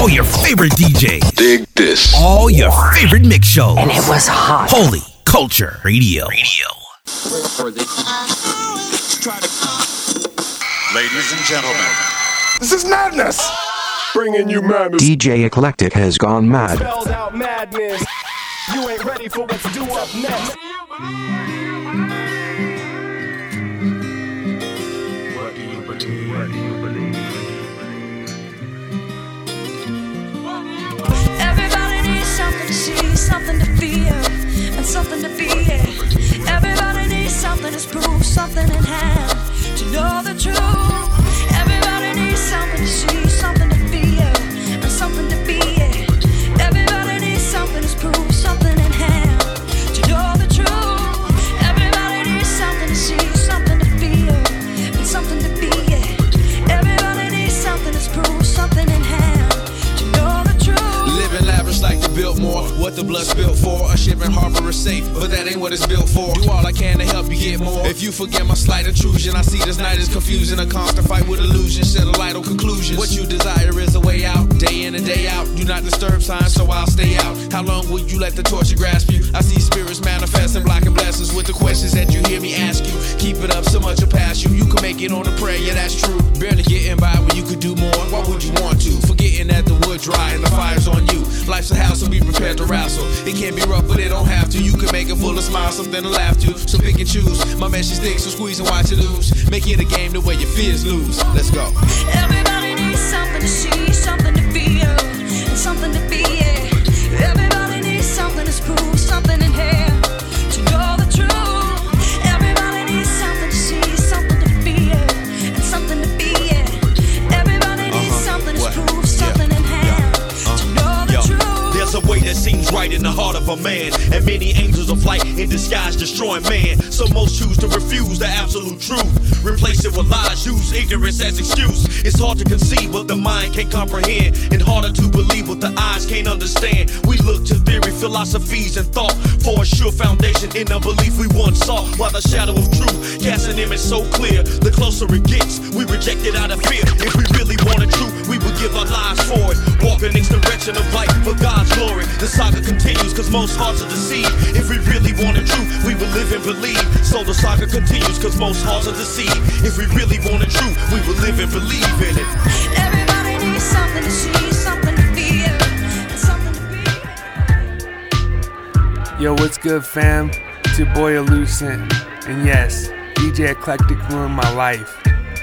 All your favorite DJs. Dig this. All your favorite mix shows. And it was hot. Holy Culture Radio. Ladies and gentlemen, this is madness. Bringing you madness. DJ Eclectic has gone mad. Spelled out madness. You ain't ready for what's due up next. What do you believe? What do you believe? Everybody needs something to see, something to feel, and something to be. Everybody needs something to prove, something in hand to know the truth. Everybody needs something to see, something to feel, and something to be. Everybody needs something to prove, something in hand to know the truth. Everybody needs something to see, something to feel, and something to be. Everybody needs something to prove, something in hand to know the truth. Living lavish like the Biltmore, what the blood spilled for. A shipping harbor is safe, but that ain't what it's built for. Do all I can to help you get more. If you forget my slight intrusion, I see this night is confusing. A constant fight with illusions, shed a light on conclusions. What you desire is a way out, day in and day out. Do not disturb signs, so I'll stay out. How long will you let the torture grasp you? I see spirits manifesting, blocking blessings with the questions that you hear me ask you. Keep it up, so much will pass you. You can make it on a prayer, yeah, that's true. Barely getting by when you could do more. Why would you want to? Forgetting that the wood dry and the fire's on you. Life's a house, so be prepared to wrestle. It can be rough, but it don't have to. You can make it full of smiles, something to laugh to. So pick and choose. My message sticks, so squeeze and watch it lose. Make it a game the way your fears lose. Let's go. Everybody needs something to see, something to feel, and something to be. Everybody needs something to prove, something in here to know the truth. Everybody needs something to see, something to feel, and something to be. Everybody needs something to prove, something in hand to know the truth. There's a way that seems right in the heart of a man, and many angels of light in disguise destroying man. So most choose to refuse the absolute truth, replace it with lies, use ignorance as excuse. It's hard to conceive what the mind can't comprehend, and harder to believe what the eyes can't understand. We look to theory, philosophies, and thought for a sure foundation in the belief we once saw, while the shadow of truth casts an image so clear. The closer it gets, we reject it out of fear. If we really wanted truth, we would give our lives for it. Walk in this direction of light for God's glory. The saga continues, cause most hearts are deceived. If we really wanted truth, we would live and believe. So the saga continues, cause most hearts are deceived. If we really wanted truth, we would live and believe in it. Everybody needs something to see, something to feel, and something to be. Yo, what's good, fam? It's your boy Elucent. And yes, DJ Eclectic ruined my life.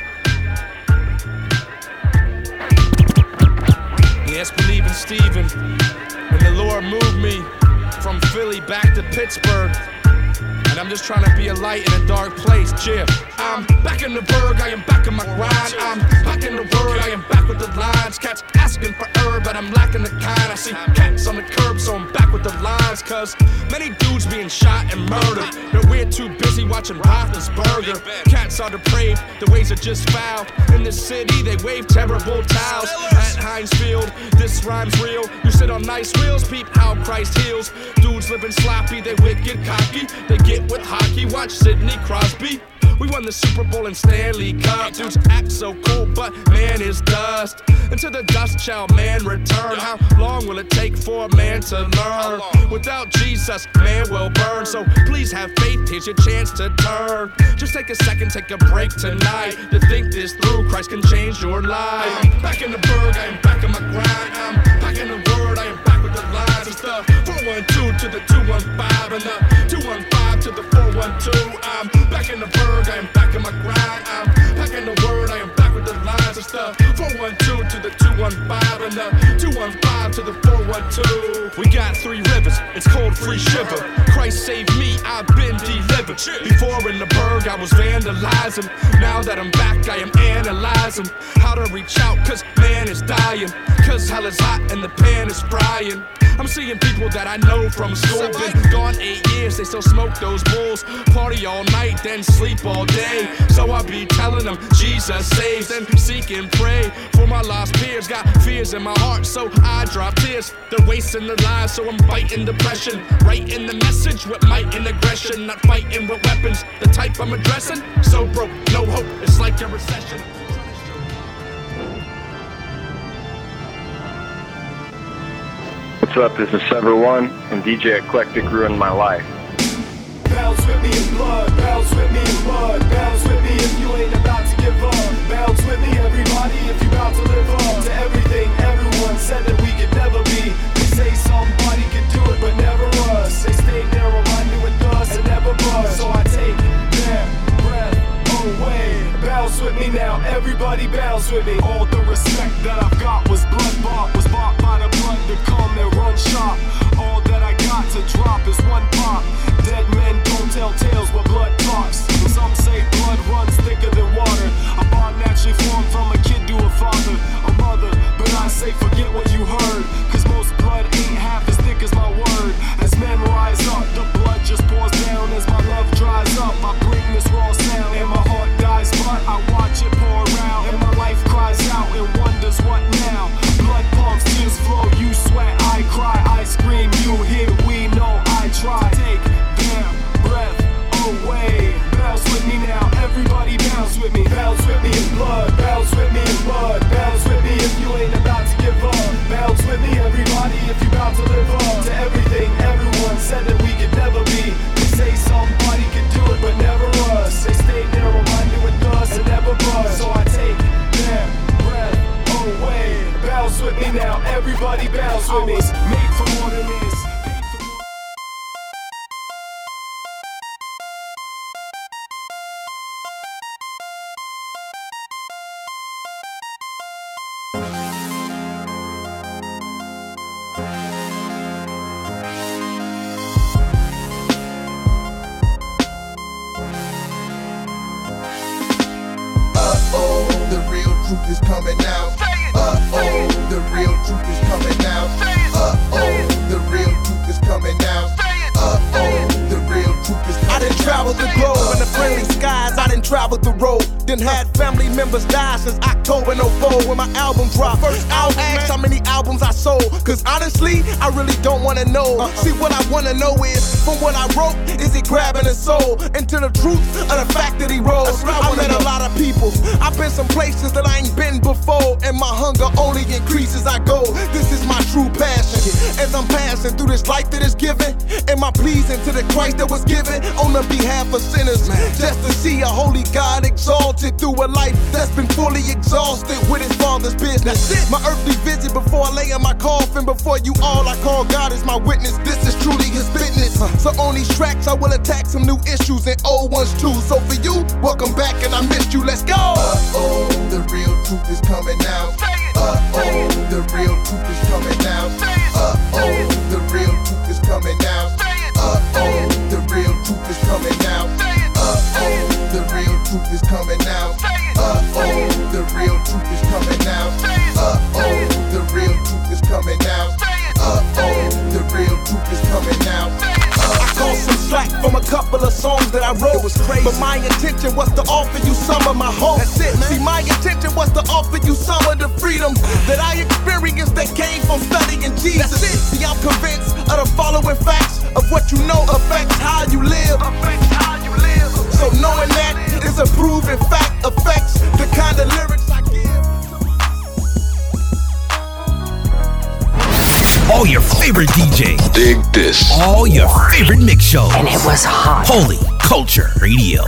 Yes, believing Steven. And the Lord moved me from Philly back to Pittsburgh. And I'm just trying to be a light in a dark place, Jim. I'm back in the burg, I am back in my grind. I'm back in the word, I am back with the lines. Cats asking for herb, but I'm lacking the kind. I see cats on the curb, so I'm back with the lines. Cause many dudes being shot and murdered, but we're too busy watching Roethlisberger. Cats are depraved, the ways are just foul. In the city, they wave terrible towels. At Heinz Field, this rhyme's real. You sit on nice wheels, peep how Christ heals. Dudes living sloppy, they wicked cocky. They get with hockey, watch Sidney Crosby. We won the Super Bowl and Stanley Cup. Dudes act so cool, but man is dust. Until the dust shall man return. How long will it take for a man to learn? Without Jesus, man will burn. So please have faith, here's your chance to turn. Just take a second, take a break tonight to think this through. Christ can change your life. I'm back in the burg, I am back in my grind. I'm back in the word, I am back with the lines. It's the 412 to the 215 and the 215 to the 412. I'm back in the burg, I am back in my grind. I'm back in the word, I am back with the lines. It's the 412 to the 215 and the 215 to the 412. We got three rivers, it's called Free Shiver. Christ saved me, I've been delivered. Before in the burg, I was vandalizing. Now that I'm back, I am analyzing how to reach out, cause man is dying. Cause hell is hot and the pan is frying. I'm seeing people that I know from school. Been gone 8 years, they still smoke those bowls. Party all night, then sleep all day. So I be telling them Jesus saves. Then seek and pray for my lost peers. Got fears in my heart, so I drop tears. They're wasting their lives, so I'm fighting depression. Writing the message with might and aggression. Not fighting with weapons, the type I'm addressing. So broke, no hope, it's like a recession. what's up? This is Sever One, and DJ Eclectic ruined my life. Bounce with me in blood, bounce with me in mud, bounce with me if you ain't about to give up. Bounce with me, everybody, if you about to live up to everything everyone said that we could never be. They say somebody could do it, but never us. They stay narrow minded with us and never bust. So I take their breath away. Bounce with me now, everybody bounce with me. All the respect that I've got was blood bought, was bought by the blood to come and run shop. All that I got to drop is one pop. Dead men don't tell tales, but blood talks. And some say blood runs thicker than water. A bond naturally formed from a kid to a father, a mother. But I say forget what you heard, cause most blood ain't half as thick as my word. As men rise up, the blood just pours down. As my love dries up, I bring this raw sound. And my heart dies, but I watch it pour around. And my life cries out and wonders what now. Blood pumps, tears flow, you sweat, I cry, I scream, you hear, we know I try. Take their breath away. Bounce with me now, everybody bounce with me. Bounce with me in blood, bounce with me in mud. Bounce with me if you ain't about to give up. Bounce with me, everybody, if you about to live up to everything everyone said that we could never be. They say somebody could do it, but never us. They stay narrow-minded with us and never bust. So I take their breath away. Bounce with me now, everybody bounce with me. Made for more than this. The real truth is coming out. The real truth is coming out. The real truth is coming out. The real truth is coming out. I done traveled the globe in the friendly skies. I done traveled the road. Then had family members die since October '04 when my album dropped. First, I'll ask how many albums I sold, cause honestly, I really don't wanna know. See, what I wanna know is, from what I wrote, is it grabbing a soul into the truth of the fact that he rose? I met a lot of people. I've been some places that I ain't been before, and my hunger only increases as I go. This is my true passion. As I'm passing through this life that is given, am I pleasing to the Christ that was given on the behalf of sinners? Just to see a holy God exalted through a life that's been fully exhausted with his father's business. My earthly visit before I lay in my coffin, before you all I call God is my witness. This is truly his business. So on these tracks I will attack some new issues and old ones too. So for you, welcome back and I missed you. Let's go. The real truth is coming out. The real truth is coming out. The real truth is coming out. The real truth is coming out. The real truth is coming out. The real truth is coming out. The real truth is coming out. The real truth is coming out. I caught some slack from a couple of songs that I wrote. It was crazy, but my intention was to offer you some of my hope. That's it, man. See, my intention was to offer you some of the freedom that I experienced that came from studying Jesus. That's it. See, I'm convinced of the following facts of what you know affects how you live. So knowing that is a proven fact affects the kind of lyrics I give. All your favorite DJs. Dig this. All your favorite mix shows. And it was hot. Holy Culture Radio.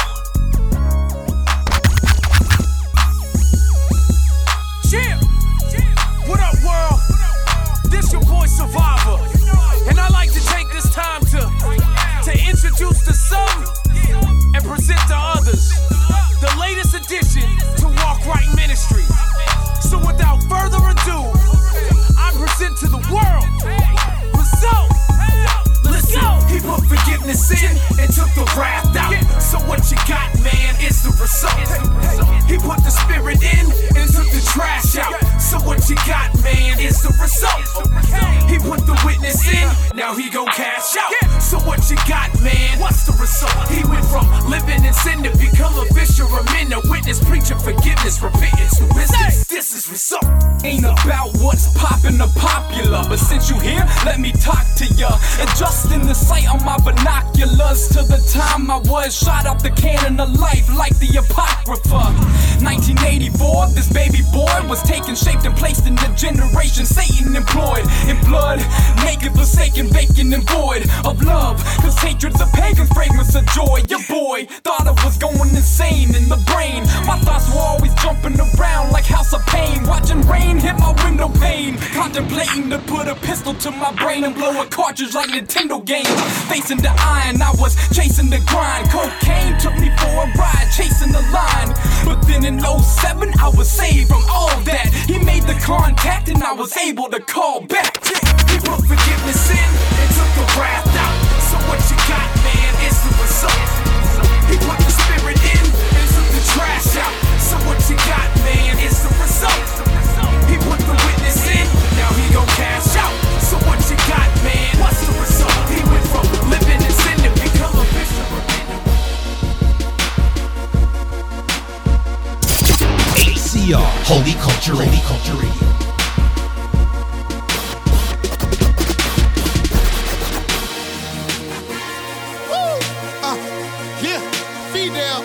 Yeah. What up, world? This your boy Survivor. And I like to take this time to introduce to some and present to others the latest addition to Walk Right Ministry. So without further ado, I present to the world Result. Listen, he put forgiveness in and took the wrath out. So what you got, man, is the result. He put the spirit in and took the trash out. So what you got, man, is the result. He put the witness in, now he gon' cash out. So what you got, man, what's the result? He went from living in sin to become a fisherman, a witness, preaching forgiveness, repentance, new business. This is result. Ain't about what's poppin' or popular, but since you here, let me talk to ya. Adjusting the sight on my binoculars to the time I was shot out the cannon of life like the Apocrypha. 1984, this baby boy was taking shape enslaved and placed in the generation Satan employed. In blood, naked, forsaken, vacant and void of love. Cause hatred's a pagan fragrance of joy. Your boy thought I was going insane in the brain. My thoughts were always jumping around like House of Pain. Watching rain hit my window pane. Contemplating to put a pistol to my brain and blow a cartridge like Nintendo games. Facing the iron, I was chasing the grind. Cocaine took me for a ride, chasing the line. But then in 07, I was saved from all that. He made the contact and I was able to call back. He put forgiveness in and took the wrath out. So what you got, man, is the result. He put the spirit in and took the trash out. So what you got, man, is the result. He put the witness in, now he gon' cash out. So what you got, man, what's the result? He went from living in sin to become a bishop. ACR, Holy Culture Radio. Yeah, Fidel.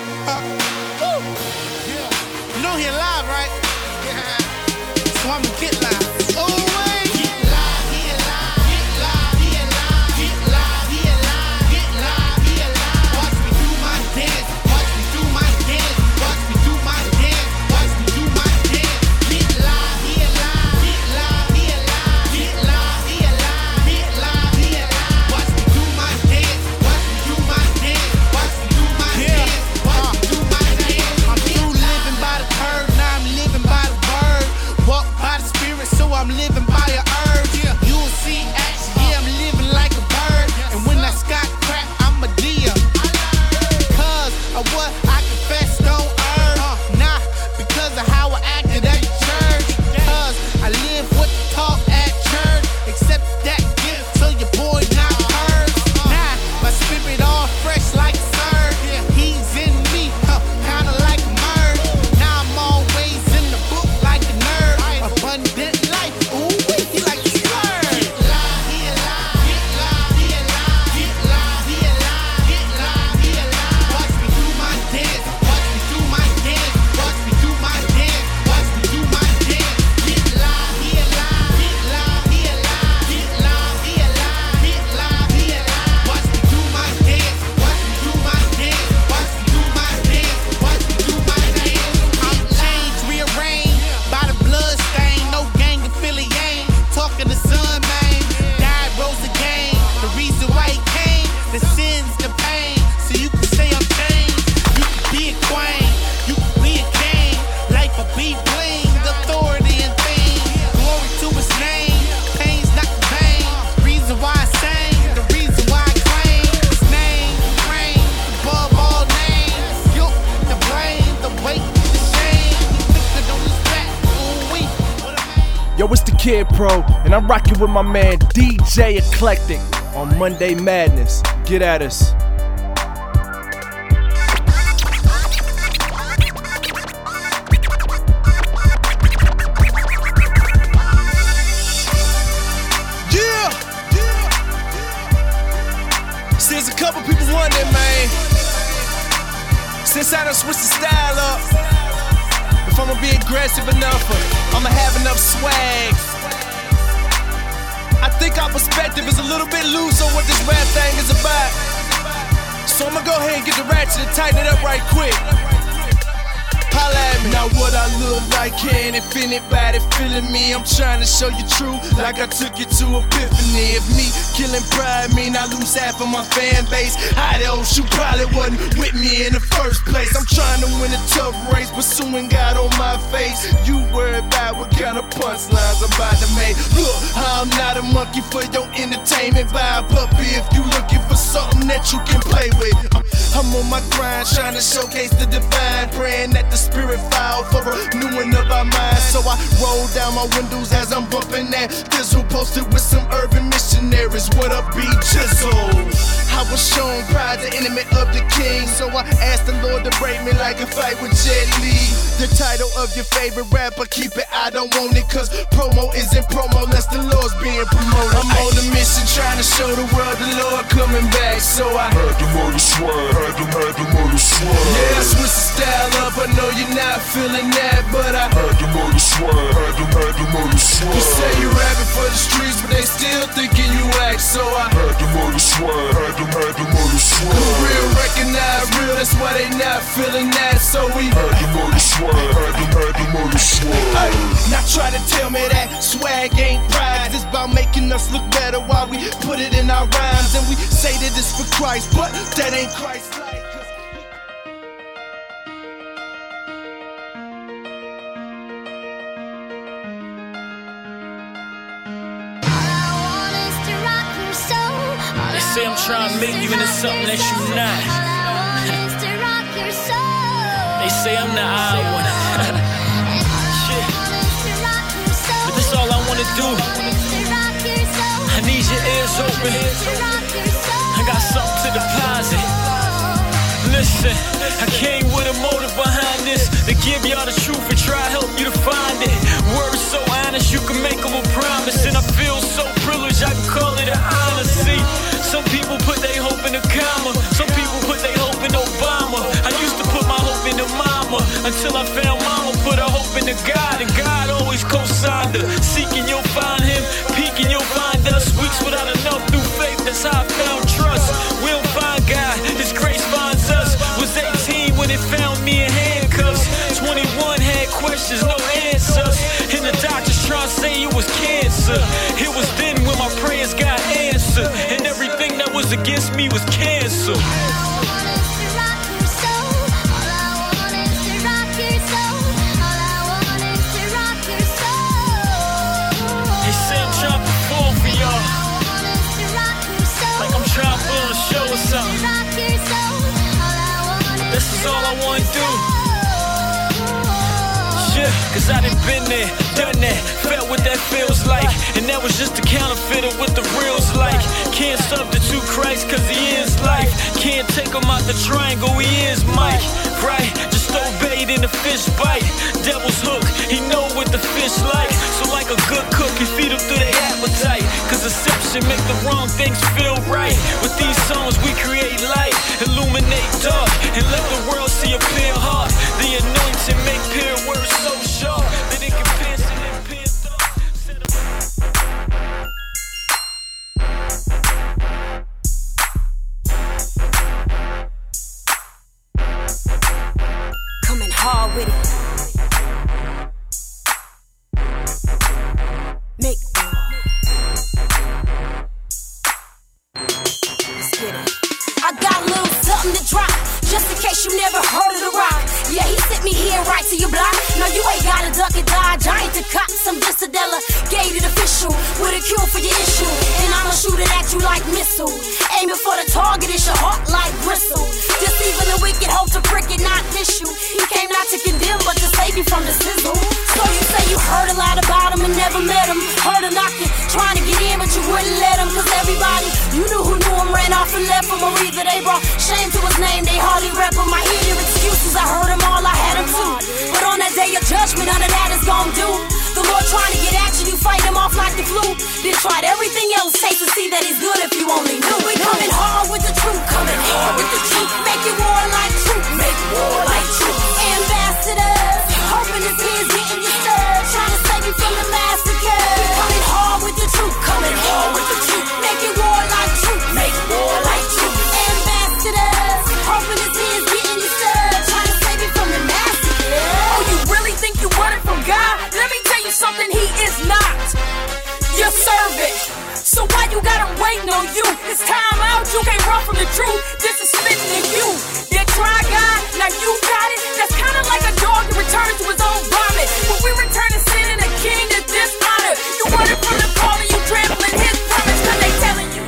Yeah. You know he alive, right? Yeah. So I'ma get live. Oh, wait. Get live, he alive. Get live, he alive. Get live, he alive. Get live, he alive. Watch me do my dance. Watch me do my dance. Watch me do my dance. Watch me do my dance. Get live, he alive. Get live, he alive. Get live, he alive. Get live, he alive. Watch me do my dance. Watch me do my dance. Watch me do my dance. Watch me do my dance. I'm through living by the curve. Now I'm living by the bird. Walk by the spirit, so I'm living by a urge. You will see action. Yeah, I'm living like a bird. And when I sky crap, I'm a deer. Cause of what I confess don't earn. Nah, because of how I acted at church. Cause I live what the talk at church. Except that gift, so your boy not heard. Nah, my spirit all fresh like a surge. He's in me, kinda like a merge. Now I'm always in the book like a nerd. Abundant life, ooh, he like a slur. Get live, he alive. Get live, he alive. Get live, he alive. Get live, he alive. Watch me do my dance. Watch me do my dance. Watch me do my dance. Watch me do my dance. Get live, he alive. Get live, he alive. Get live, he alive. Get live, he alive. Watch me do my dance. Watch me do my dance. Watch me do my dance. Watch me do my dance. I'm changed, rearranged by the blood stain. No gang affiliate. Talking to son, man. Died, rose again. The reason why he came, the sins, the pain. So you can stay unchanged. You can be a queen. You can be a king. Life will be bling. Authority and things. Glory to his name. Pain's not the pain. Reason why I sang. The reason why I claim his name. Reign above all names. Guilt, the blame, the weight, the shame. Looking on his back. Ooh, wee. Yo, it's the Kid Pro, and I'm rocking with my man DJ Eclectic on Monday Madness. Get at us. Yeah! Since a couple people wondering, man. Since I done switched the style up, if I'ma be aggressive enough, I'ma have enough swag. I think our perspective is a little bit loose on what this rap thing is about. So I'ma go ahead and get the ratchet and tighten it up right quick. Holla at me. Now what I look like, can if anybody feeling me? I'm trying to show you true, like I took you to epiphany. If me killing pride mean I lose half of my fan base, adios, you probably wasn't with me in the first place. I'm trying to win a tough race, pursuing God on my face. You worry about what kind of punchlines I'm about to make. Look, I'm not a monkey for your entertainment. Buy a puppy if you looking for something that you can play with. I'm on my grind, trying to showcase the divine, praying that the spirit file for a new one of our minds. So I roll down my windows as I'm bumping that Thizzle, posted with some urban missionaries. What up, B Jizzle? I was shown pride, the enemy of the king. So I asked the Lord to break me like a fight with Jet Li. The title of your favorite rapper, keep it, I don't want it. Cause promo isn't promo unless the Lord's being promoted. I'm on a mission trying to show the world the Lord coming back. So I had to murder swag, had to murder swag. Yeah, I switched the style up, I know you're not feeling that, but I had to murder swag, had to murder swag. You say you rapping for the streets, but they still thinking you act. So I had to murder swag, had to murder swag. Cause real recognize real, that's why they not feeling that. So we had to murder swag, had to murder swag. Now try to tell me that swag ain't pride. It's about making us look better while we put it in our rhymes. And we say that it's for Christ, but that ain't Christ-like. They say I'm trying to make you into something that you're not. They say I'm the odd one. Shit. But this all I wanna do. I need your ears open. I got something to deposit. Listen, I came with a motive behind this, to give y'all the truth and try to help you to find it. Words so honest, you can make them a promise. And I feel so privileged, I can call it an honor. See, some people put their hope in a comma, some people put their hope in Obama. I used to put my hope in the mama, until I found mama put her hope in the God. And God always co-signed her. Seeking, you'll find him, peeking, you'll find us. Weeks without enough through faith, that's how I found trust. We don't find God, his grace finds us. Was 18 when it found me in handcuffs. 21 had questions, no answers. And the doctors trying to say it was cancer. It was then when my prayers got answered, and everything that was against me was canceled. They say I'm trying to perform for y'all, like I'm trying to put on a show or something. This is all I wanna do. Yeah, cause I done been there, done that, felt what that feels like. And that was just a counterfeit of what the real's like. Can't substitute Christ cause he is life. Can't take him out the triangle, he is Mike. Right, just obey it in the fish bite. Devil's hook, he know what the fish like. So like a good cook, he feed him through their appetite. Cause deception make the wrong things feel right. With these songs we create light, illuminate dark, and let the world see a clear heart. The anointing make pure words so sharp that it can pierce and pierce thoughts. Coming hard with it. Make let's get it. I got a little something to drop, just in case you never heard of the rock. Yeah, he sent me here right to your block. No, you ain't gotta duck and dodge. I ain't the cop, some Dissidella. Gave it official with a cure for your issue. And I'ma shoot it at you like missile. Aiming for the target, it's your heart like bristle. Deceiving the wicked, hope to prick it, not tissue. He came not to condemn, but to save you from the sizzle. So you say you heard a lot about him and never met him. Heard him knocking, trying to get in, but you wouldn't let him. Cause everybody you knew who knew him ran off and left him. Or either they brought shame to his name, they hardly rep him. I hear your excuses, I heard them all, I had them too. But on that day of judgment, none of that is gon' do. The Lord trying to get at you, you fight him off like the flu. Then tried everything else, taste to see that he's good if you only knew. We coming hard with the truth, coming hard with the truth. Making war like truth, make war like truth. Ambassadors, hoping his hands getting you stirred, trying to save you from the massacre. We coming hard with the truth, coming hard with the truth. Making war like truth, make war like truth. Ambassadors, hoping his hands getting you stirred, trying to save you from the massacre. Oh, you really think you want it from God? Let me tell you something, he is not your servant. So why you got him waiting on you? It's time out, you can't run from the truth. This is spitting in you. You try God, now you got it. That's kind of like a dog that returns to his own vomit. When we return to sin and a king to dishonor, you want it from the calling, you trampling his promise, cause they telling you.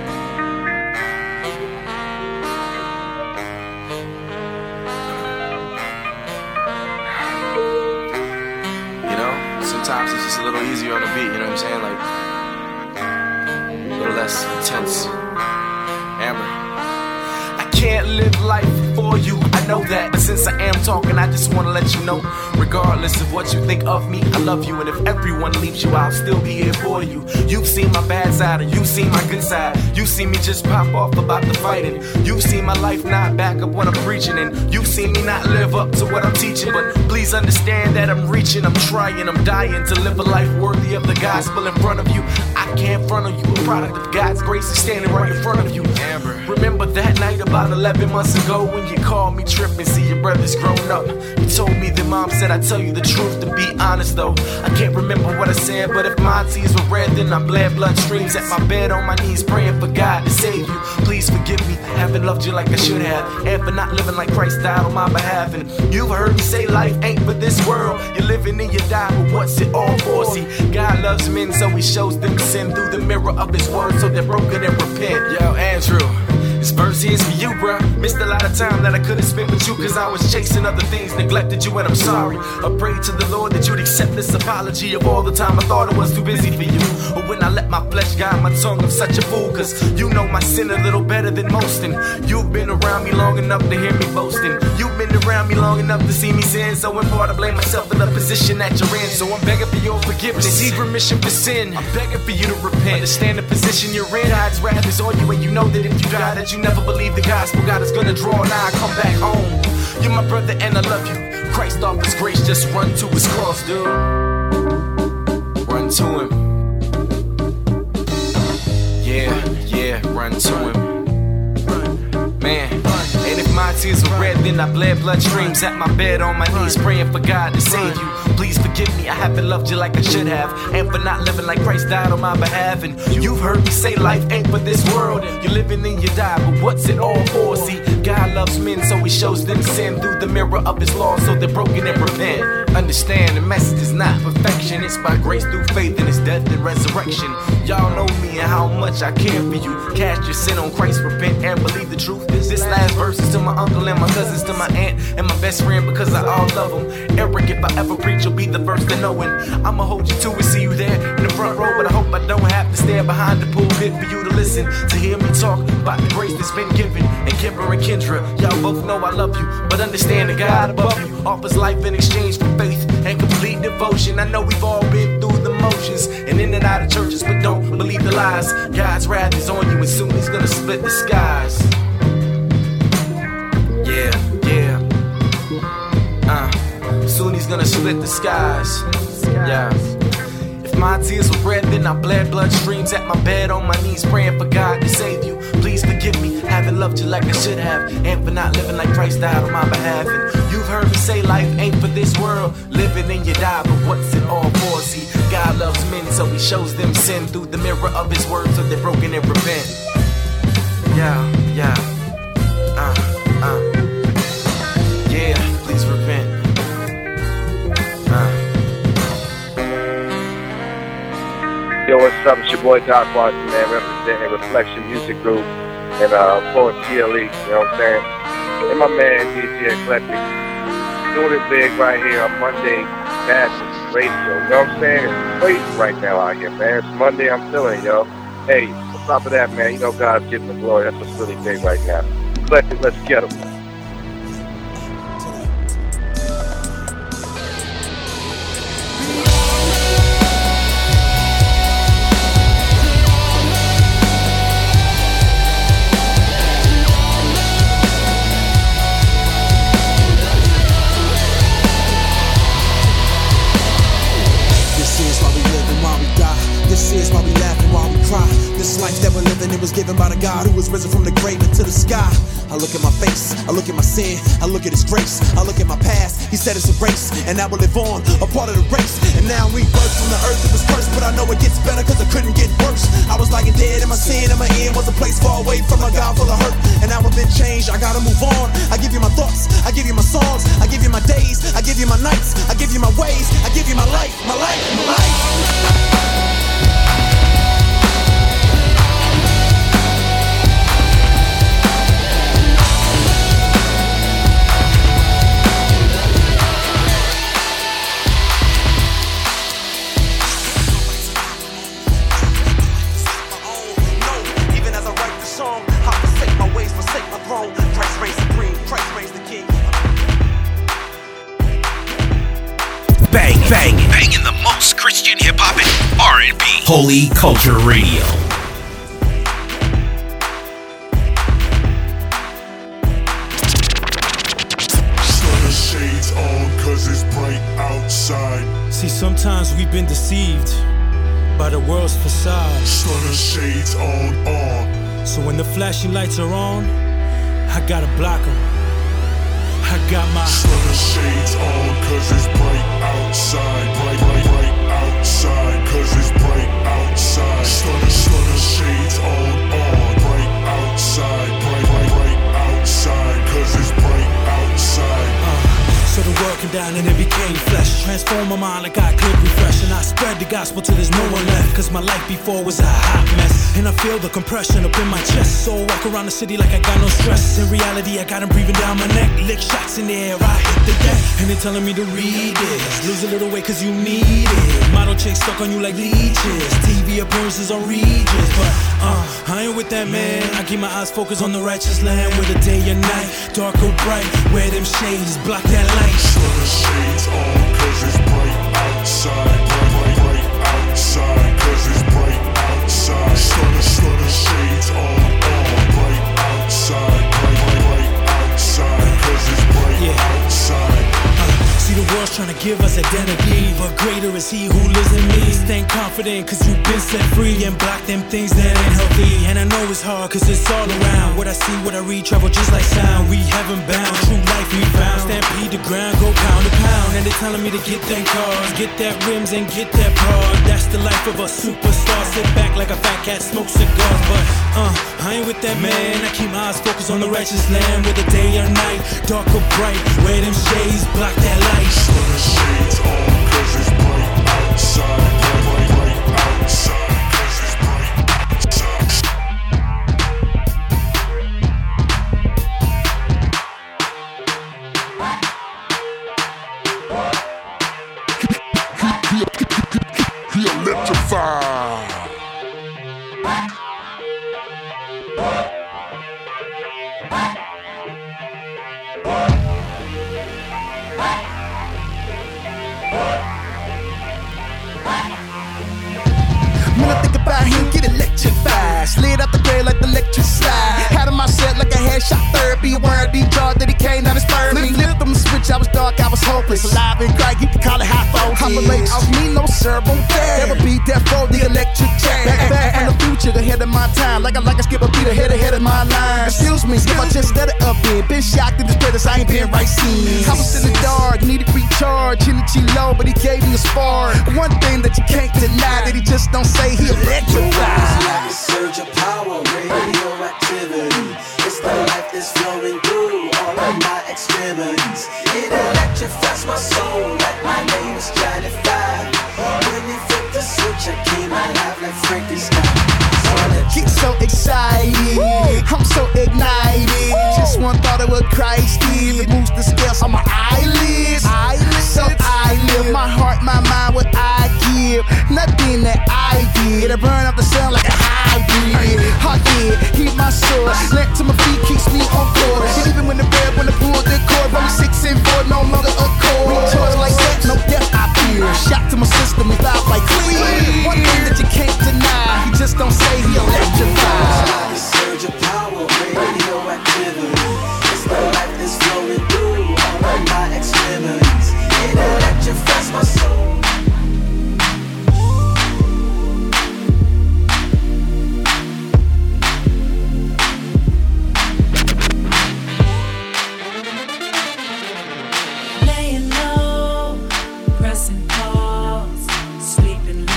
You know, sometimes it's just a little easier on the beat, you know what I'm saying? Like, a little less intense. Amber. I can't live life for you, I know that. But since I am talking, I just wanna let you know, regardless of what you think of me, I love you. And if everyone leaves you, I'll still be here for you. You've seen my bad side and you've seen my good side. You've seen me just pop off about the fighting. You've seen my life not back up when I'm preaching. And you've seen me not live up to what I'm teaching. But please understand that I'm reaching, I'm trying, I'm dying to live a life worthy of the gospel in front of you. I can't front on you, a product of God's grace is standing right in front of you. Amber. Remember that night about 11 months ago when you called me tripping, see your brother's grown up. You told me that mom said I'd tell you the truth. To be honest though, I can't remember what I said, but if my tears were red, then I bled bloodstreams at my bed on my knees praying for God to save you. Please forgive me, haven't loved you like I should have, and for not living like Christ died on my behalf. And you've heard me say life ain't for this world. You're living and you die, but what's it all for? See, God loves men, so he shows them sin through the mirror of his word, so they're broken and repent. Yo, Andrew, this verse here's for you, bruh. Missed a lot of time that I could've spent with you, cause I was chasing other things, neglected you, and I'm sorry. I prayed to the Lord that you'd accept this apology of all the time I thought I was too busy for you. Or when I let my flesh guide my tongue, I'm such a fool, cause you know my sin a little better than most. And you've been around me long enough to hear me boasting. You've been around me long enough to see me sin. So in part I blame myself in the position that you're in. So I'm begging for your forgiveness, receive remission for sin. I'm begging for you to repent, understand the position you're in. God's wrath is on you, and you know that if you die, that you never believe the gospel. God is gonna draw an eye, come back home. You're my brother and I love you. Christ off his grace, just run to his cross, dude. Run to him. Yeah, run to him. Man, and if my tears were red, then I bled bloodstreams at my bed on my knees praying for God to save you. Please forgive me, I haven't loved you like I should have, and for not living like Christ died on my behalf. And you've heard me say life ain't for this world. You're living and you die, but what's it all for? See, God loves men, so he shows them sin through the mirror of his law, so they're broken and repent. Understand, the message is not perfection, it's by grace through faith in his death and resurrection. Y'all know me and how much I care for you. Cast your sin on Christ, repent and believe the truth. This last verse is to my uncle and my cousins, to my aunt and my best friend, because I all love them. Eric, if I ever preach, you'll be the first to know. And I'ma hold you to it, see you there in the front row, but I hope I don't have to stand behind the pulpit for you to listen, to hear me talk about the grace that's been given. And Kimber and Kendra, y'all both know I love you, but understand the God above you offers life in exchange for faith and complete devotion. I know we've all been through the motions and in and out of churches, but don't believe the lies. God's wrath is on you, and soon he's gonna split the skies. Yeah. Soon he's gonna split the skies. Yeah. If my tears were red, then I bled bloodstreams at my bed on my knees praying for God to save you. Please forgive me, haven't loved you like I should have, and for not living like Christ died on my behalf. And you've heard me say life ain't for this world. Living and you die, but what's it all for? See, God loves men, so he shows them sin through the mirror of his word, so they're broken and repent. Yeah. Yeah, please repent. Yo, what's up? It's your boy Doc Martin, man, representing Reflection Music Group and of course CLE, you know what I'm saying? And my man DJ Eclectic doing it big right here on Monday Madness Radio, you know what I'm saying? It's crazy right now out here, man. It's Monday, I'm feeling, yo. Hey, on top of that, man, you know God's giving the glory. That's what's really big right now. Eclectic, let's get him. This life that we're living, it was given by the God who was risen from the grave into the sky. I look at my face, I look at my sin, I look at his grace, I look at my past. He said it's a race, and I will live on, a part of the race. And now we birthed from the earth, it was cursed, but I know it gets better cause it couldn't get worse. I was lying dead in my sin, and my end was a place far away from a God full of hurt. And now I've been changed, I gotta move on. I give you my thoughts, I give you my songs, I give you my days, I give you my nights, I give you my ways, I give you my life, my life, my life. Even as I write the song, Banging the most Christian hip hop and R&B. Holy Culture Radio. Shades on, cause it's bright outside. See, sometimes we've been deceived by the world's facade. Sun the shades on. So when the flashing lights are on, I gotta block them. I got my Sun the shades on, cause it's bright outside. Bright outside, cause it's bright outside. Sun the shades on. Bright outside, bright outside, cause it's bright outside. So the world came down and it became flesh. Transform my mind like I could refresh. And I spread the gospel till there's no one left. Cause my life before was a hot mess. And I feel the compression up in my chest. So I walk around the city like I got no stress. In reality, I got them breathing down my neck. Lick shots in the air, I hit the deck. And they're telling me to read this. Lose a little weight cause you need it. Model chicks stuck on you like leeches. TV appearances on Regis. But I ain't with that, man. I keep my eyes focused on the righteous land. Where the day and night, dark or bright. Wear them shades, block that light. Sun the shades on, cause it's bright outside. Bright outside, cause it's bright outside. Sun the shades on, bright outside. Bright outside, cause it's bright outside. See the world's trying to give us identity, but greater is he who lives in me. Stand confident cause you've been set free and block them things that ain't healthy. And I know it's hard cause it's all around. What I see, what I read, travel just like sound. We heaven bound, true life we found. Stampede the ground, go pound to pound. And they telling me to get them cars, get that rims and get that prod. That's the life of a superstar. Sit back like a fat cat, smoke cigars. But I ain't with that, man. I keep my eyes focused on the righteous land. Whether day or night, dark or bright. Wear them shades, block that light. Sun the shades on, cause it's bright outside. Bright outside, cause it's bright outside. He electrified. When I think about him, get electrified. Slid up the grade like the electric slide. Had him myself like a headshot therapy. Word deep draw that he came down and spurred me. Flipped him the switch, I was dark, I was hopeless. Alive and crack, you can call it high voltage. I'm a late off me, no sir, won't care. Never beat that for the electric chair. Back from the future, ahead of my time. Like I skip a beat ahead of my line. Excuse me, if I just let it up in. Been shocked in this place, I ain't been right since. I was in the dark, needed recharge. Energy low, but he gave me a spark. One thing that you can't deny, that he just don't say he electrified. It's surge of power, radioactivity. It's the life that's flowing through all of my extremities. It electrifies my soul like my name is Johnny Five. When he flipped the switch, I came alive like Frankenstein. Get so excited, I'm so ignited. Just one thought of what Christ did. It moves the scales on my eyelids. So I live my heart, my mind, what I give. Nothing that I did. I burn up the sun like a hybrid. Hot yeah, heat my soul. Lent to my feet keeps me on course. And even when the red, when the pull the cord, rolling 6 and 4, no longer a core. Recharge like that, no death I fear. Shot to my system, we vibe like clear. One thing that you can't deny, he just don't say he electrified. Surge of power, radioactivity. It's the life that's flowing through all of my extremities. It electrifies my soul. Laying low, pressing pause, sleeping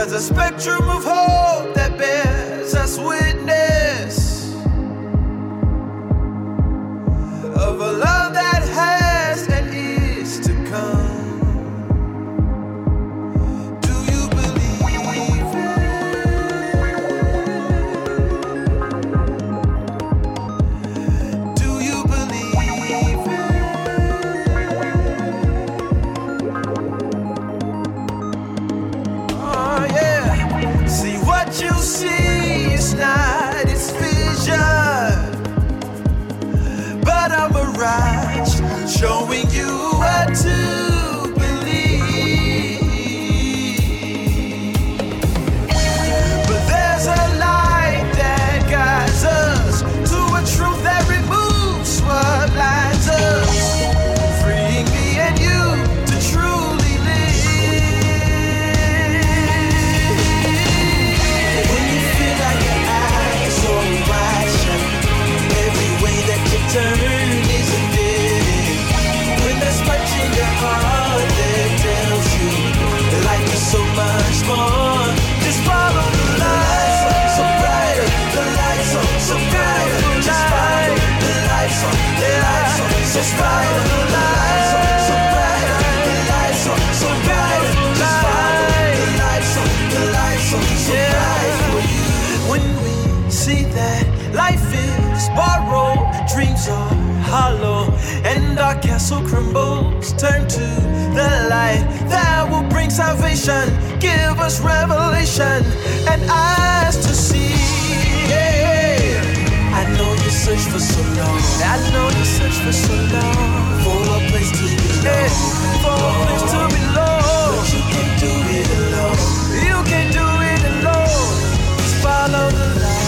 There's a spectrum of hope that bears us witness of a love that has and is to come. Do you believe it? Do you believe it? Oh yeah. See what you see is not its vision, but a mirage showing you what to believe. But there's a light that guides us to a truth that removes what blinds us, freeing me and you to truly live. When you feel like your eyes are wide shut, every way that you turn is a dead end. When there's much in your heart that tells you that life is so much more, just follow the light. So brighter, the lights are so brighter. Just follow the lights on, the lights on. Just follow the lights on, so brighter. The lights on, so brighter. Just follow the lights on, the lights on, so bright for you. When we see that life is borrowed, dreams are hollow, and our castle crumbles, turn to the light that will bring salvation. Give us revelation and eyes to see. Yeah. I know you search for so long. I know you search for so long for a place to belong. Yeah. For a place to belong. But you can't do it alone. You can't do it alone. Just follow the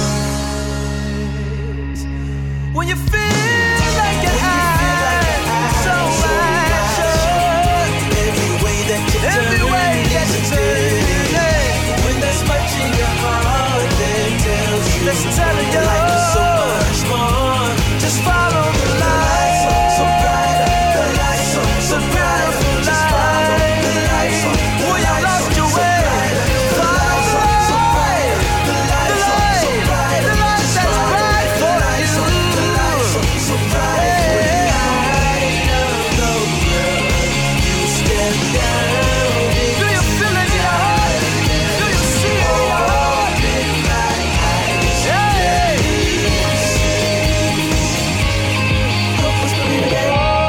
lights. When you feel like your eyes so wide shut, every way that you turn, when there's much in your heart that tells you that's telling you life is so much more, just follow the lights so brighter, the lights so brighter, just follow the lights where you lost your way. Follow the lights so brighter, the lights so brighter, just follow the lights so bright for you. Light of the world, you step down. Do you feel it in your heart? Do you see it in your heart? Open my eyes, yeah. Help us believe it.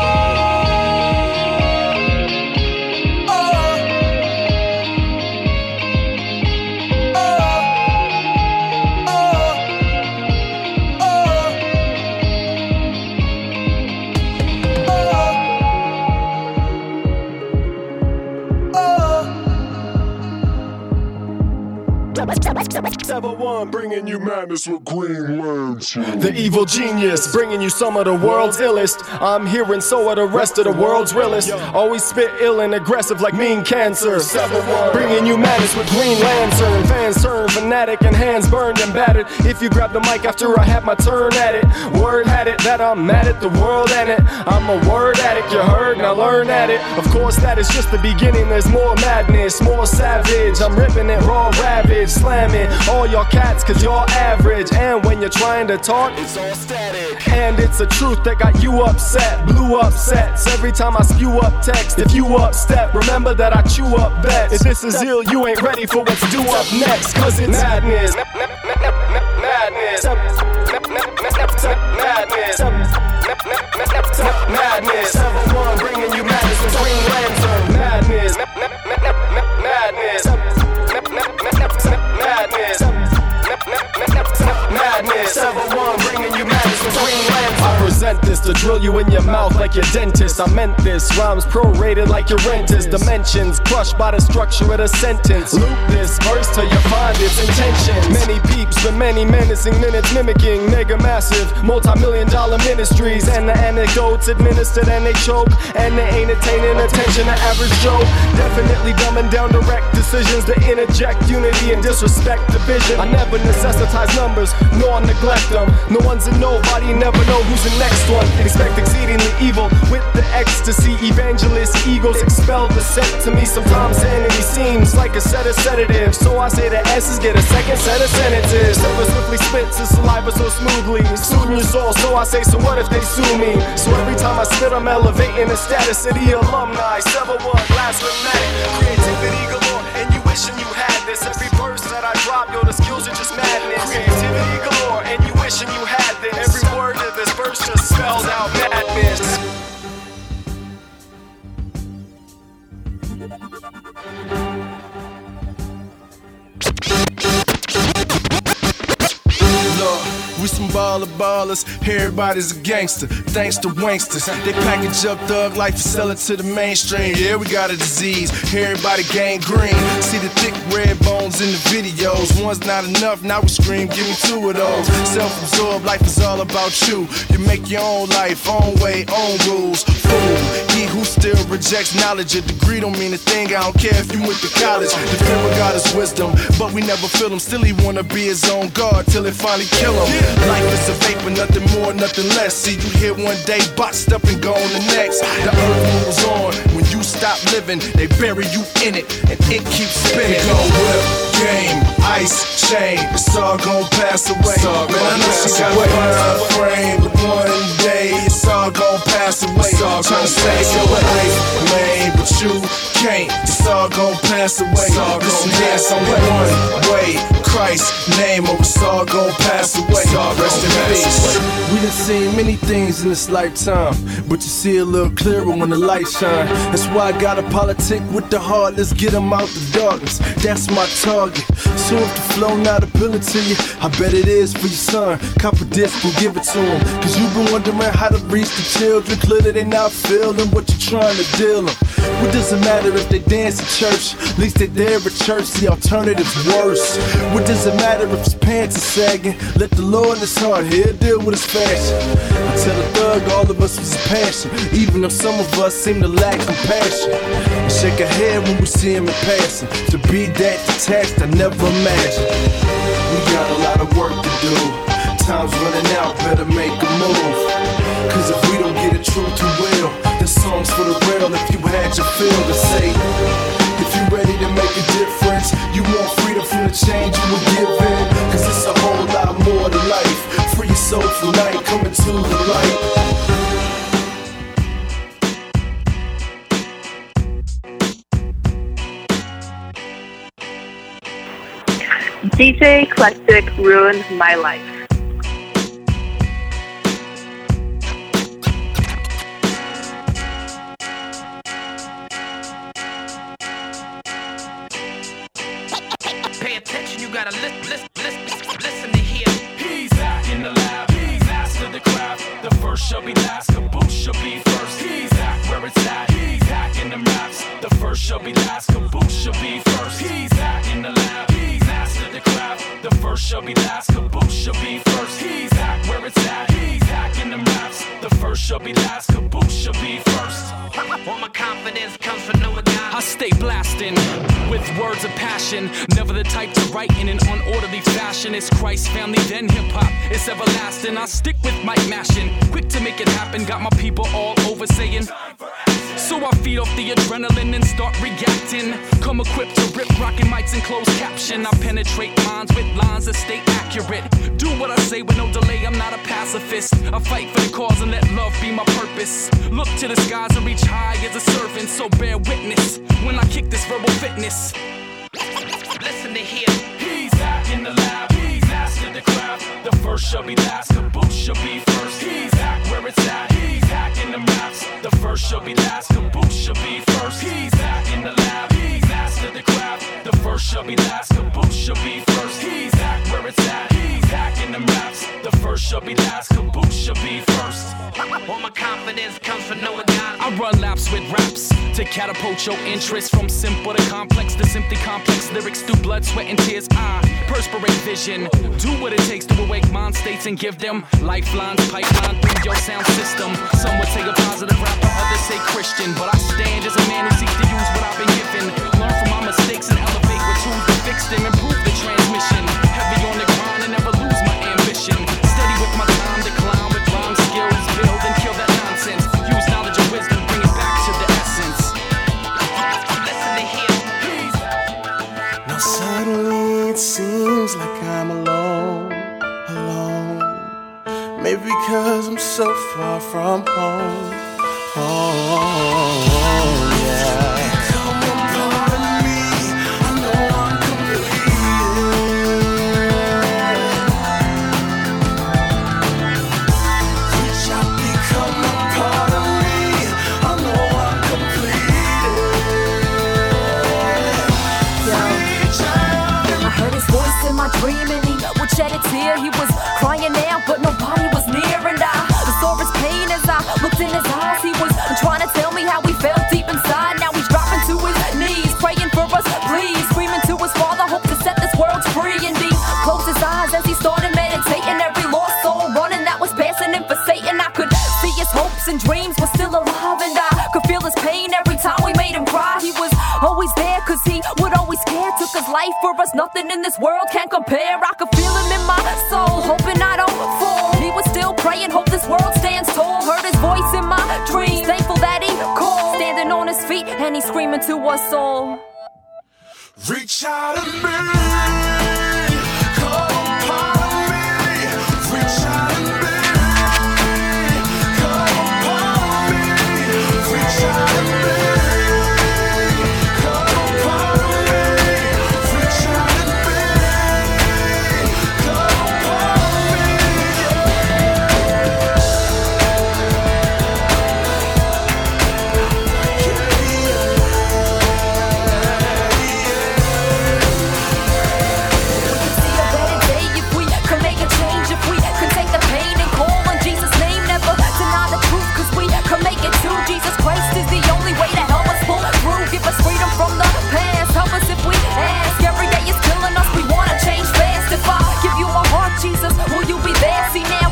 One bringing you madness with Green Lantern. The evil genius, bringing you some of the world's illest. I'm here and so are the rest of the world's realest. Always spit ill and aggressive like mean cancer. Bringing you madness with Green Lantern. Fans turn fanatic and hands burned and battered. If you grab the mic after I have my turn at it, word had it that I'm mad at the world and it. I'm a word addict, you heard, now learn at it. Of course that is just the beginning, there's more madness, more savage. I'm ripping it raw, ravage, slamming all your cats cause you're average. And when you're trying to talk, it's all static. And it's a truth that got you upset, blew up sets every time I spew up text. If you upstep, remember that I chew up bets. If this is ill, you ain't ready for what's due up next, cause it's madness. Madness. Madness. Madness. 7-1 bringing you madness with Green Lantern. Madness. Madness. Madness. Madness. 7-1 bringing you madness with Green Lantern. I present this to drill you in your mouth like your dentist. I meant this. Rhymes prorated like your rent is. Dimensions crushed by the structure of the sentence. Loop this verse till you find its intention. Many peeps with many menacing minutes mimicking mega massive multi-million-dollar ministries. And the anecdotes administered and they choke. And they ain't attaining attention to average Joe. Definitely dumbing down direct to decisions that interject unity and disrespect division. I never necessitize numbers, nor neglect them. No one's a nobody, never know who's the next one. Expect exceedingly evil with the ecstasy. Evangelist egos expel dissent. To me sometimes sanity seems like a set of sedatives. So I say the S's get a second set of sentences. Silver swiftly spits his saliva so smoothly, soothing your soul. So I say, so what if they sue me? So every time I spit I'm elevating the status of the alumni. 7-1, last rematic, creativity galore. And you wishing you had this. Every verse that I drop, yo, the skills are just madness. Creativity galore, and you wishing you had this. Every word of this verse just spells out madness. We some ballers, everybody's a gangster, thanks to wanksters. They package up thug life and sell it to the mainstream. Yeah, we got a disease, everybody gangrene. See the thick red bones in the videos. One's not enough, now we scream, give me 2 of those. Self-absorbed, life is all about you. You make your own life, own way, own rules. Fool, he who still rejects knowledge. A degree don't mean a thing, I don't care if you went to college. The fear of God is wisdom, but we never feel him. Still he wanna be his own God till it finally kill him. Life is a vapor, nothing more, nothing less. See you here one day, boxed up and gone the next. The earth moves on. When you stop living, they bury you in it, and it keeps spinning. Go whip, game, ice, chain, it's all gon' pass away. Man, I know she got a fine frame, but one day it's all gon' pass away. Tryna say your life, man, but you can't. It's all gon' pass away. Listen, there's only one way. Christ's name, or it's all gon' pass away. Rest in peace. We done seen many things in this lifetime, but you see a little clearer when the light shine. That's why I gotta politic with the heart. Let's get them out the darkness. That's my target. So if the flow not appealing to you, I bet it is for your son. Cop a disc and give it to him. Cause you've been wondering how to reach the children. Clearly they not feeling what you're trying to deal them. What does it matter if they dance at church? At least they there at church, the alternative's worse. What does it matter if his pants are sagging? Let the Lord in his heart, he'll deal with his fashion. I tell a thug all of us was a passion, even though some of us seem to lack compassion. We shake our head when we see him in passing. To be that detached, I never imagined. We got a lot of work to do. Time's running out, better make a move. Cause if we don't get it true too well, this song's for the real. If you had your feel to say, if you ready to make a difference, you want freedom from the change you were given. Cause it's a whole lot more to life. Free your soul from night, coming to the light. DJ Eclectic ruined my life. Pay attention, you gotta listen to hear. He's back in the lab, he's master the craft. The first shall be last, the boost shall be first. He's back where it's at, he's back in the maps. The first shall be last, the boost shall be first. He's back in the lab, he's master the craft. The first shall be last, the boost shall be first. He's back where it's at, he's back in the maps. The first shall be last, the boost shall be first. All my confidence comes from knowing God. I stay blasting with words of passion, never the type to write in an unorderly fashion. It's Christ family, then hip-hop, it's everlasting. I stick with mic mashing, quick to make it happen. Got my people all over saying, so I feed off the adrenaline and start reacting. Come equipped to rip rockin' mics and closed caption. I penetrate minds with lines that stay accurate. Do what I say with no delay, I'm not a pacifist. I fight for the cause and let love be my purpose. Look to the skies and reach high as a servant, so bear witness when I kick this verbal fitness. Listen to hear. He's back in the lab, he's mastered the craft. The first shall be last, the boost shall be first. He's back where it's at, he's back in the maps. The first shall be last, the boost shall be first. He's back in the lab, he's mastered the craft. The first shall be last, the boost shall be first. He's back where it's at, he's back in the maps. The first shall be last, the boost shall be first. All my confidence comes from knowing God. I run laps with raps to catapult your interest from simple to complex to simply complex lyrics through blood, sweat, and tears. I perspirate vision. Do what it takes to awake mind states and give them lifelines, pipeline through your sound system. Some would say a positive rapper, others say Christian, but I stand as a man who seeks to use what I've been given. Learn from my mistakes and elevate far from home. Oh, yeah. Dream and he would shed a tear. He was crying out, but nobody was near. And I saw his pain as I looked in his eyes. He was trying to tell me how he felt deep inside. Now he's dropping to his knees, praying for us, please. Screaming to his father, hope to set this world free. And he closed his eyes as he started meditating. Every lost soul running that was passing him for Satan. I could see his hopes and dreams were still alive, and I could feel his pain every time we made him cry. He was always there, cause he would always care. Took his life for us, nothing in this world can compare. I could feel him in my soul, hoping I don't fall. He was still praying, hope this world stands tall. Heard his voice in my dreams, thankful that he called. Standing on his feet and he's screaming to us all. Reach out and me, come part of me. Reach out and me, come part of me. Reach out and me. Jesus Christ is the only way to help us pull through. Give us freedom from the past. Help us if we ask. Every day is killing us. We want to change fast. If I give you my heart, Jesus, will you be there? See now.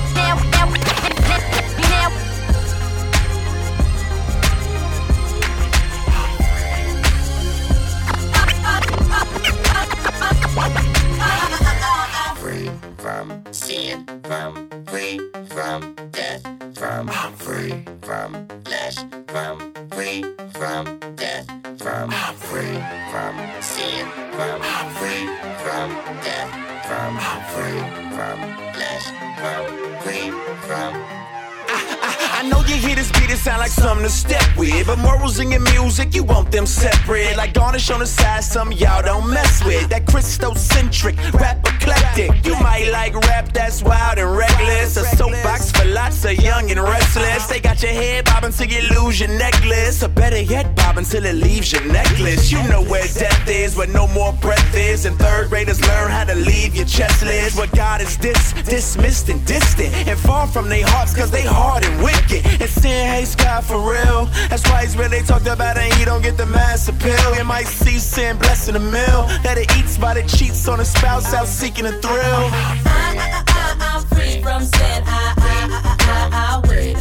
Free from sin, from free from death, from free from flesh, from free from death, from free from sin, from free from death, from free from flesh, from free from. I know you hear this beat, it sound like something to step with, but morals in your music, you want them separate. Like garnish on the side, some of y'all don't mess with. That Christocentric, rap eclectic. You might like rap that's wild and reckless. A soapbox for lots of young and restless. They got your head bobbing till you lose your necklace, or better yet, bobbing till it leaves your necklace. You know where death is, where no more breath is. And third graders learn how to leave your chestless. Where God is dismissed and distant, and far from their hearts, cause they hard and wicked. And sin hates God for real. That's why he's really talked about it and he don't get the mass appeal. You might see sin blessing a meal that it eats by the cheats on a spouse out seeking a thrill. I'm free from sin. I win.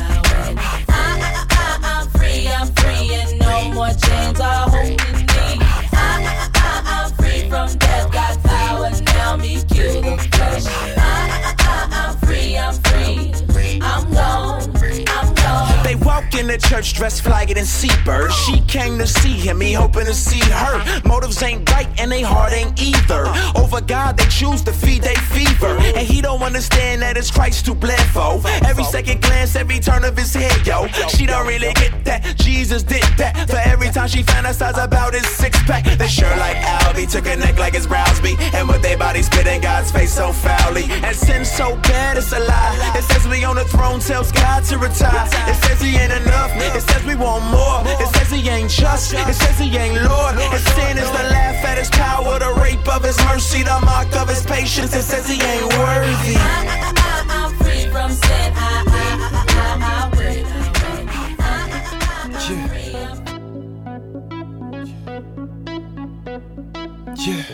I'm free and no more chains are holding me. I'm free from death, got power now, me kill the flesh. I'm free, I'm gone. They walk in the church dressed flagger than seabirds. She came to see him, he hoping to see her. Motives ain't right and they heart ain't either. Over God they choose to feed they fever, and he don't understand that it's Christ who bled for. Every second glance, every turn of his head, yo. She don't really get that Jesus did that. For every time she fantasizes about his six-pack, they sure like Albie took a neck like his brows be, and with their body spit in God's face so foully. And sin so bad it's a lie. It says we on the throne, tells God to retire. It says he ain't enough, it says we want more. It says he ain't just, it says he ain't Lord. His sin is the laugh at his power, the rape of his mercy, the mock of his patience. It says he ain't worthy. I'm free from sin. I win. Yeah.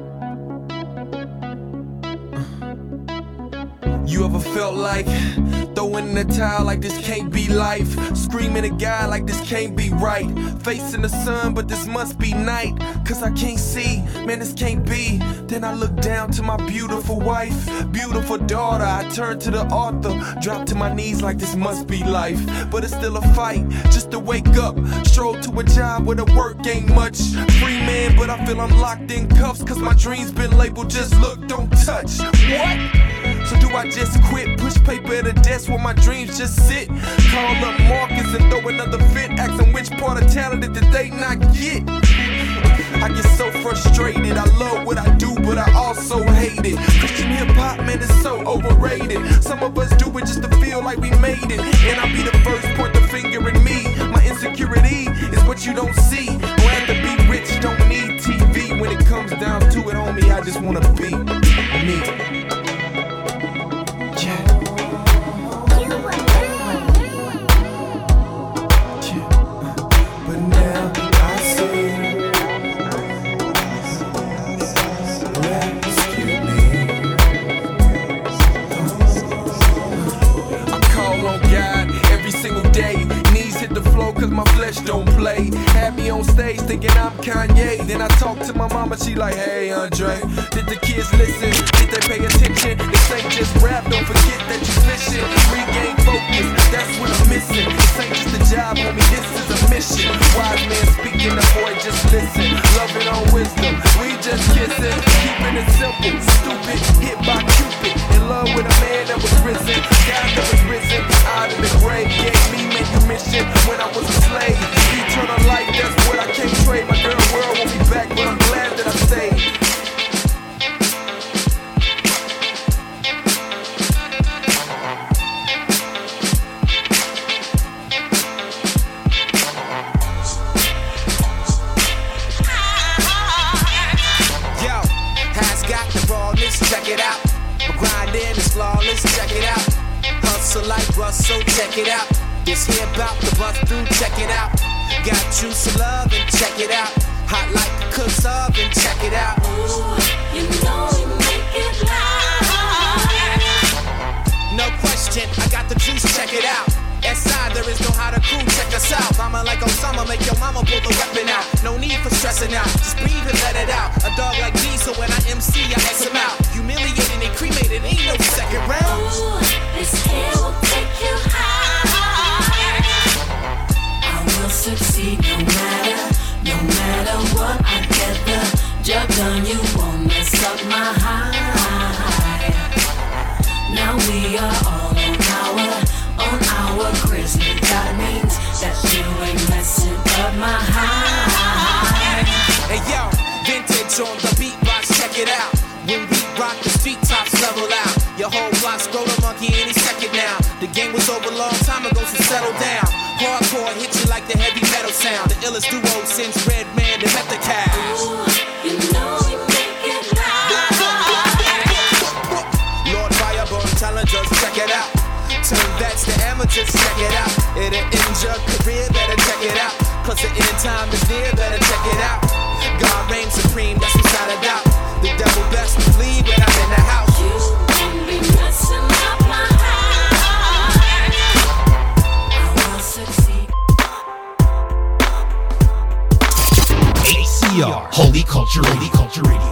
You ever felt like Throwing in the towel like this can't be life. Screaming at God like this can't be right. Facing the sun, but this must be night. Cause I can't see, man, this can't be. Then I look down to my beautiful wife, beautiful daughter. I turn to the author, drop to my knees like this must be life. But it's still a fight, just to wake up. Stroll to a job where the work ain't much. Free man, but I feel I'm locked in cuffs. Cause my dreams been labeled just look, don't touch. What? So do I just quit? Push paper at a desk where my dreams just sit? Call up Marcus and throw another fit. Ask them which part of talent did they not get? I get so frustrated. I love what I do, but I also hate it. Christian hip-hop, man, is so overrated. Some of us do it just to feel like we made it. And I'll be the first point the finger at me. My insecurity is what you don't see. Don't have to be rich, don't need TV. When it comes down to it, homie, I just wanna be me. Cause my flesh don't play. Had me on stage thinking I'm Kanye. Then I talk to my mama, she like, hey Andre, did the kids listen? Did they pay attention? This ain't just rap, don't forget that you fishing. Regain focus, that's what I'm missing. This ain't just a job, homie, this is a mission. Wise man speaking, the boy just listen. Loving on wisdom, we just kissing. Keeping it simple, stupid, hit by Cupid. In love with a man that was risen, God that was risen out of the grave. Gave me manumission when I was a slave. Eternal life, that's what I can't trade. My girl world won't be back, but I'm glad that I stayed. Yo, has got the rawness, check it out. My grinding is flawless, check it out. Hustle like Russell, check it out. This here about to bust through, check it out. Got juice of love and check it out. Hot like a cook's oven, check it out. Ooh, you know you make it live. No question, I got the juice, check it out. SI, there is no how to crew, check us out. Mama like Osama, make your mama pull the weapon out. No need for stressing out, just breathe and let it out. A dog like me, so when I MC, I X him out. Humiliated and cremated, ain't no second round. Ooh, this here will take you high. Succeed no matter what I get the job done. You won't mess up my high. Now we are all on our grizzly. That means that you ain't messing up my high. Hey yo, vintage on the beatbox, check it out. When we rock the street tops level out. Your whole block scroll a monkey any second now. The game was over a long time ago, so settle down. Hardcore hit you like the heavy metal sound. The illest duo since Redman and Methacal. Ooh, you know we make it live. Lord Fireborn challengers, check it out. Turn vets to amateurs, check it out. It'll end your career, better check it out. Cause the end time is near, better check it out. God reigns supreme, that's without a doubt. The devil best to flee when I'm in the house. You won't be messing up my high. I will succeed. ACR, Holy Culture Radio.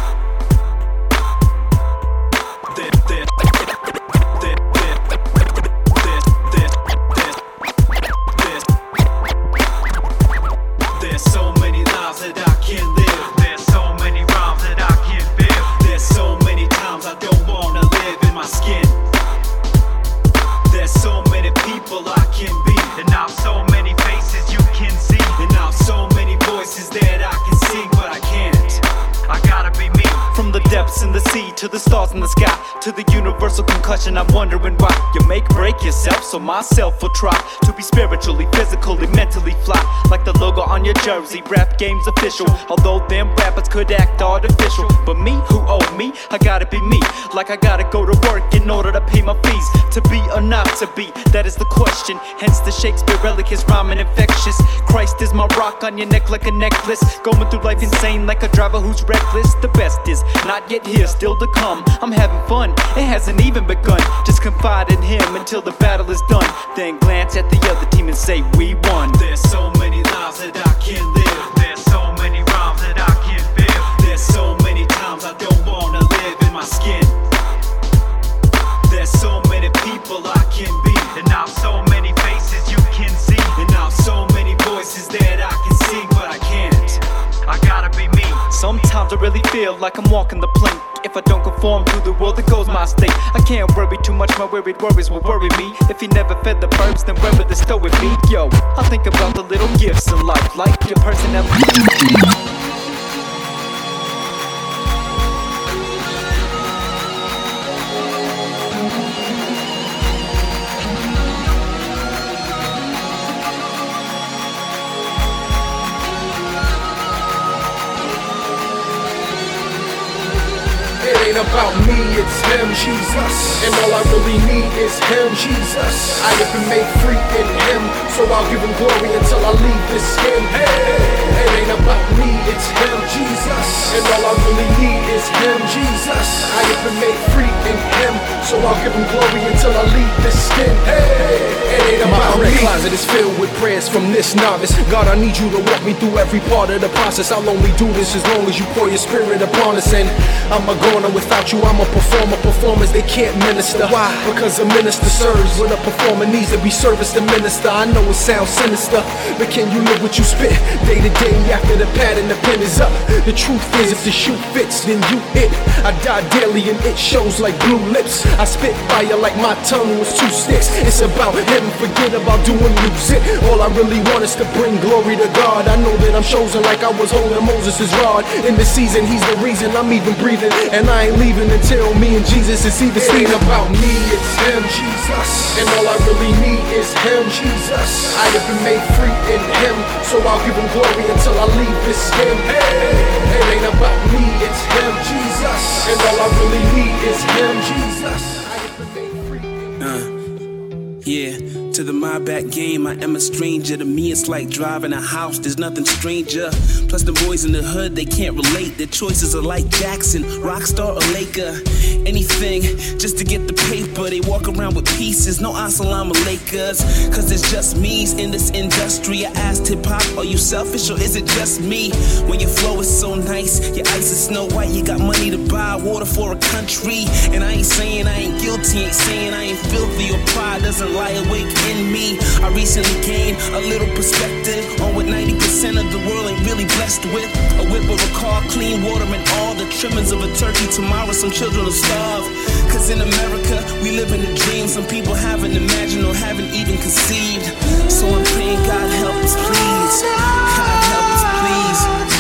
There's so many lives that I can't live. There's so many rhymes that I can't feel. There's so many times I don't wanna live in my skin. There's so many people I can be, and now so many faces you can see, and now so many voices that I can sing, but I can't. I gotta be me. From the depths in the sea to the stars in the sky, to the universal concussion, I'm wondering why you make break yourself, so myself will try to be spiritually, physically, mentally fly, like the logo on your jersey. Rap game's official, although them rappers could act artificial, but me, who owe me, I gotta be me, like I gotta go to work in order to pay my fees. To be or not to be, that is the question, hence the Shakespeare relic is rhyming infectious. Christ is my rock on your neck like a necklace, going through life insane like a driver who's reckless. The best is not yet here, still to come. I'm having fun, it hasn't even begun. Just confide in him until the battle is done. Then glance at the other team and say we won. There's so many lives that I can't live. There's so many rhymes that I can't feel. There's so many times I don't wanna live in my skin. There's so many people I can be, and now so many faces you can see, and now so many voices that I can sing, but I can't. I gotta be me. Sometimes I really feel like I'm walking the plank. If I don't conform to the world, it goes my state. I can't worry too much, my worried worries will worry me. If he never fed the birds, then where would they stow with me? Yo, I think about the little gifts in life, like your personality. It ain't about me, it's him, Jesus. And all I really need is him, Jesus. I have been made free in him, so I'll give him glory until I leave this skin. Hey, it ain't about me, it's him, Jesus. And all I really need is him, Jesus. I have been made free in him, so I'll give him glory until I leave this skin. Hey, it ain't about me. My closet is filled with prayers from this novice. God, I need you to walk me through every part of the process. I'll only do this as long as you pour your spirit upon us. And I'm a goner without you, I'm a performer. Performers, they can't minister. Why? Because a minister serves when a performer needs to be serviced to minister. I know it sounds sinister, but can you live what you spit? Day to day after the pad and the pen is up. The truth is, if the shoe fits, then you it. I die daily and it shows like blue lips. I spit fire like my tongue was 2 sticks. It's about him, forget about doing music. All I really want is to bring glory to God. I know that I'm chosen like I was holding Moses' rod. In the season, he's the reason I'm even breathing, and I ain't leaving until me and Jesus is even seen. About me, it's him, Jesus. And all I really need is him, Jesus. I have been made free in him, so I'll give him glory until I leave this skin. Hey, it ain't about me, it's him, Jesus. And all I really need is him, Jesus. I have been made free. Yeah, to the my back game, I am a stranger. To me, it's like driving a house, there's nothing stranger. Plus, the boys in the hood, they can't relate. Their choices are like Jackson, Rockstar, or Laker. Anything just to get the paper. They walk around with pieces, no assalamu alaikas. Cause it's just me's in this industry. I asked hip hop, are you selfish or is it just me? When your flow is so nice, your ice is Snow White. You got money to buy water for a country. And I ain't saying I ain't guilty, ain't saying I ain't filthy or pride doesn't lie awake in me. I recently gained a little perspective on what 90% of the world ain't really blessed with. A whip of a car, clean water, and all the trimmings of a turkey. Tomorrow some children will starve. Cause in America, we live in a dream some people haven't imagined or haven't even conceived. So I'm praying God help us please. God help us please.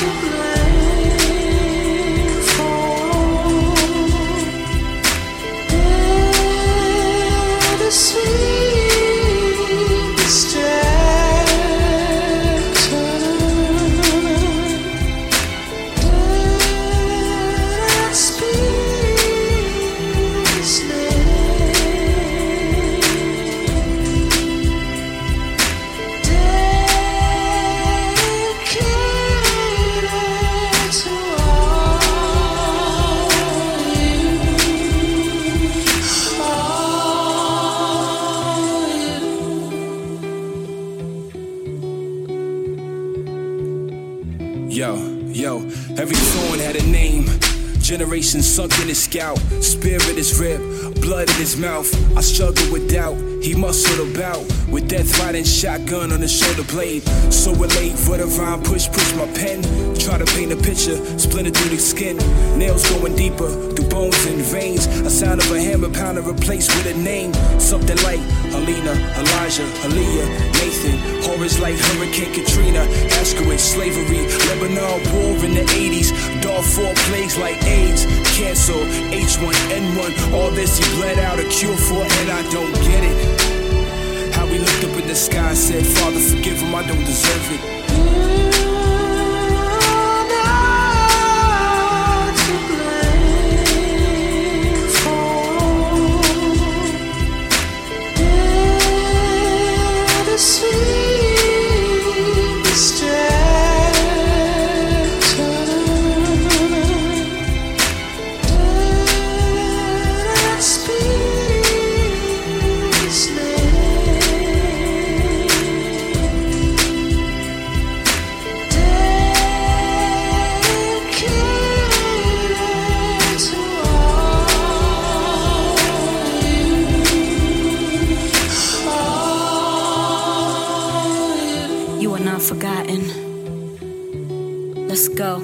Yo, every thorn had a name. Generations sunk in his scalp. Spirit is ripped, blood in his mouth. I struggle with doubt. He muscled about with death riding shotgun on the shoulder blade. So relate for the rhyme, push my pen. Try to paint a picture, splinter through the skin. Nails going deeper through bones and veins. A sound of a hammer pounder replaced with a name. Something like Helena, Elijah, Aaliyah, Nathan. Horrors like Hurricane Katrina, asteroid slavery, Lebanon war in the 80s. Darfur plagues like AIDS, cancer, H1N1. All this he bled out a cure for, and I don't get it. How we looked up in the sky and said, Father, forgive him, I don't deserve it. true and unforgotten. Let's go.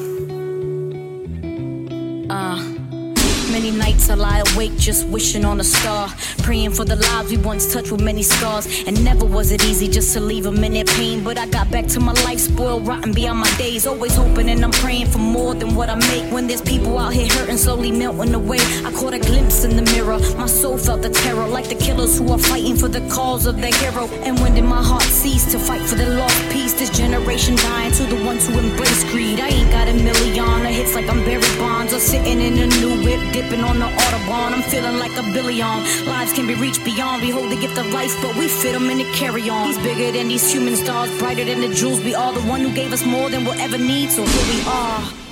Many nights I lie awake just wishing on a star, praying for the lives we once touched with many scars. And never was it easy just to leave them in their pain, but I got back to my life spoiled, rotten beyond my days. Always hoping and I'm praying for more than what I make. When there's people out here hurting, slowly melting away, I caught a glimpse in the mirror. My soul felt the terror, like the killers who are fighting for the cause of their hero. And when did my heart cease to fight for the lost peace? This generation dying to the ones who embrace greed. I ain't got a million of hits like I'm Barry Bonds, or sitting in a new whip dipping on the Autobahn. I'm feeling like a billion lives can be reached beyond. We hold the gift of life, but we fit them in and carry on. He's bigger than these human stars, brighter than the jewels we are, the one who gave us more than we'll ever need. So here we are.